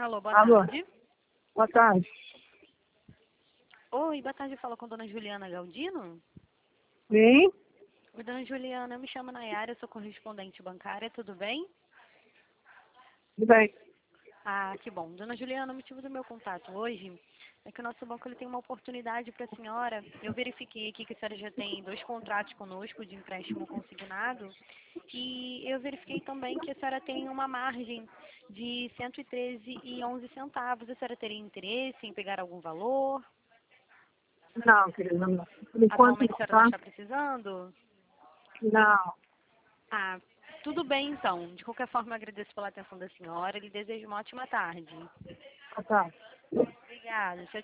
Alô, boa Alô, tarde. boa tarde. Oi, boa tarde, fala com a dona Juliana Galdino. Sim? Oi, dona Juliana, eu me chamo Nayara, eu sou correspondente bancária, tudo bem? Tudo bem. Ah, que bom. Dona Juliana, o motivo do meu contato hoje é que o nosso banco ele tem uma oportunidade para a senhora. Eu verifiquei aqui que a senhora já tem 2 contratos conosco de empréstimo consignado e eu verifiquei também que a senhora tem uma margem de 113,11 centavos. A senhora teria interesse em pegar algum valor? Não, querida, não. Por enquanto Atualmente a não, senhora não tá? está precisando? Não. Ah, tudo bem então. De qualquer forma, eu agradeço pela atenção da senhora e lhe desejo uma ótima tarde. Boa tarde. Obrigada. Tchau,